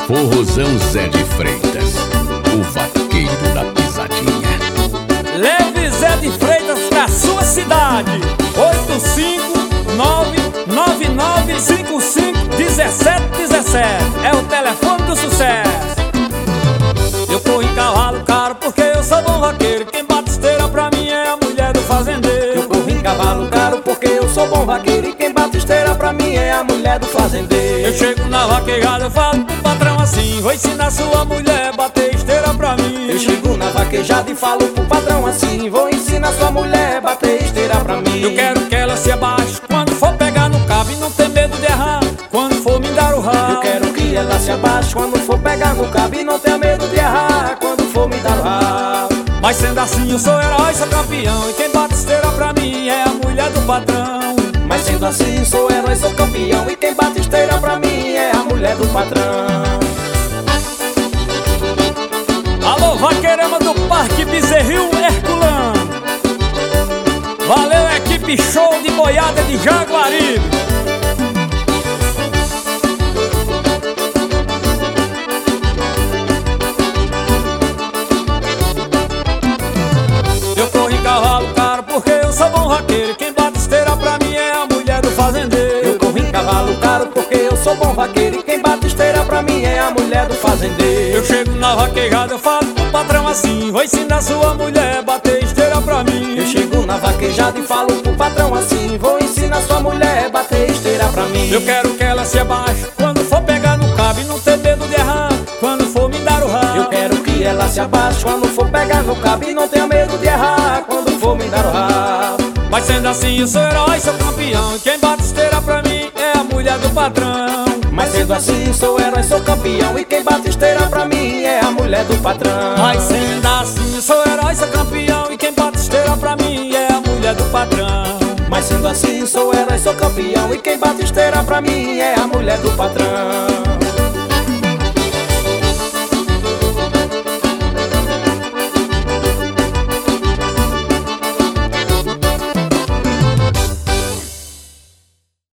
Forrozão Zé de Freitas, o vaqueiro da pisadinha. Leve Zé de Freitas pra sua cidade. 85999551717 é o telefone do sucesso. Eu corro em cavalo caro porque eu sou bom vaqueiro. Quem bate esteira pra mim é a mulher do fazendeiro. Eu corro em cavalo caro porque eu sou bom vaqueiro. E quem bate esteira pra mim é a mulher do fazendeiro. Eu chego na vaquejada, eu falo pro patrão assim: vou ensinar sua mulher a bater esteira pra mim. Eu chego na vaquejada e falo pro patrão assim: vou ensinar sua mulher a bater esteira pra mim. Eu quero que ela se abaixe quando for pegar no cabo e não ter medo de errar quando for me dar o rabo. Eu quero que ela se abaixe quando for pegar no cabo e não tenha medo de errar quando for me dar o rabo. Mas sendo assim eu sou herói, sou campeão, e quem bate esteira pra mim é a mulher do patrão. Mas sendo assim sou herói, sou campeão, e quem bate esteira pra mim é a mulher do patrão. Alô, vaqueirama do Parque Bezerril Herculano. Valeu, equipe show de boiada de Jaguaribe. Eu corro em cavalo caro porque eu sou bom vaqueiro. Quem bate esteira pra mim é a mulher do fazendeiro. Eu corro em cavalo caro porque eu sou bom vaqueiro. E quem bate esteira pra mim é a mulher do fazendeiro. Eu chego na vaquejada, eu falo pro patrão assim: vou ensinar sua mulher a bater esteira pra mim. Eu chego na vaquejada e falo pro patrão assim: vou ensinar sua mulher a bater esteira pra mim. Eu quero que ela se abaixe quando for pegar no cabo e não ter medo de errar quando for me dar o rabo. Eu quero que ela se abaixe quando for pegar no cabo e não tenha medo de errar quando for me dar o rabo. Mas sendo assim eu sou herói, sou campeão, e quem bate esteira pra mim é a mulher do patrão. Mas sendo assim sou herói, sou campeão, e quem bate esteira pra mim é a mulher do patrão. Mas sendo assim eu sou herói, sou campeão, e quem bate esteira pra mim é a mulher do patrão. Mas sendo assim sou herói, sou campeão, e quem bate esteira pra mim é a mulher do patrão.